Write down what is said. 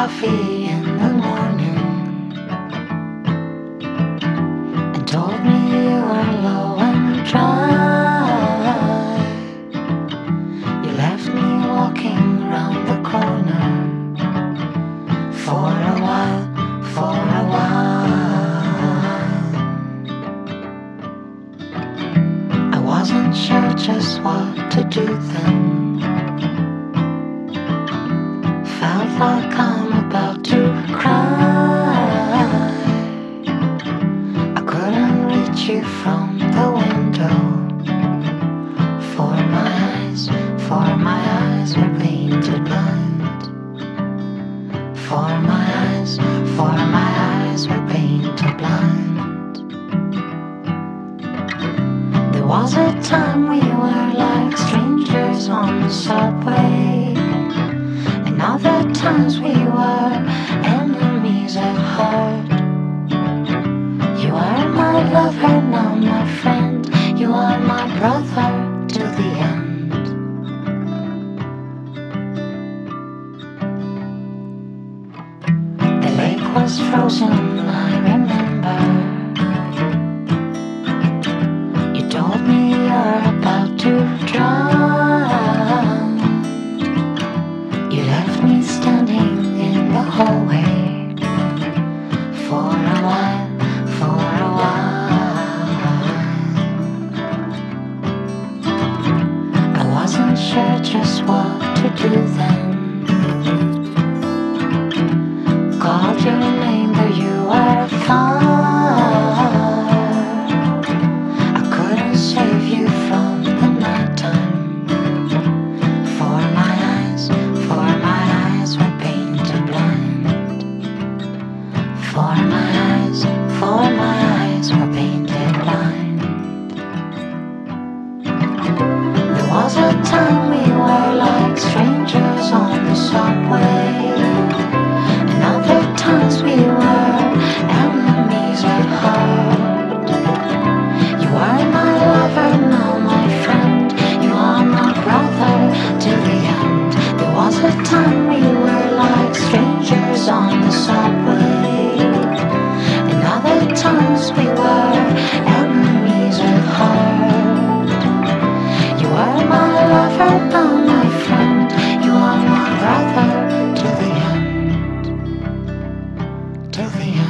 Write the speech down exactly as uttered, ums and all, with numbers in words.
coffee in the morning and told me you were low and dry. You left me walking round the corner for a while, for a while. I wasn't sure just what to do then. Felt like I'm about to cry. I couldn't reach you from the window, for my eyes, for my eyes were painted blind. For my eyes, for my eyes were painted blind. There was a time we were like strangers on the subway. Other times we were enemies at heart. You are my lover, now my friend. You are my brother to the end. The lake was frozen, I remember. You told me you're about to drown. You left me standing in the hallway for a while, for a while. I wasn't sure just what to do then. Called your name, but you were far. I couldn't save you from the nighttime. For my eyes, for my eyes were painted blind. For my eyes, for my eyes were painted blind. There was a time we were like strangers on the subway, and other times we were enemies at heart. You are my lover, now my friend. You are my brother till the end. There was a time we were like strangers on the subway, and other times we were enemies at heart. You are my lover, now my friend. You are my brother till the end, till the end.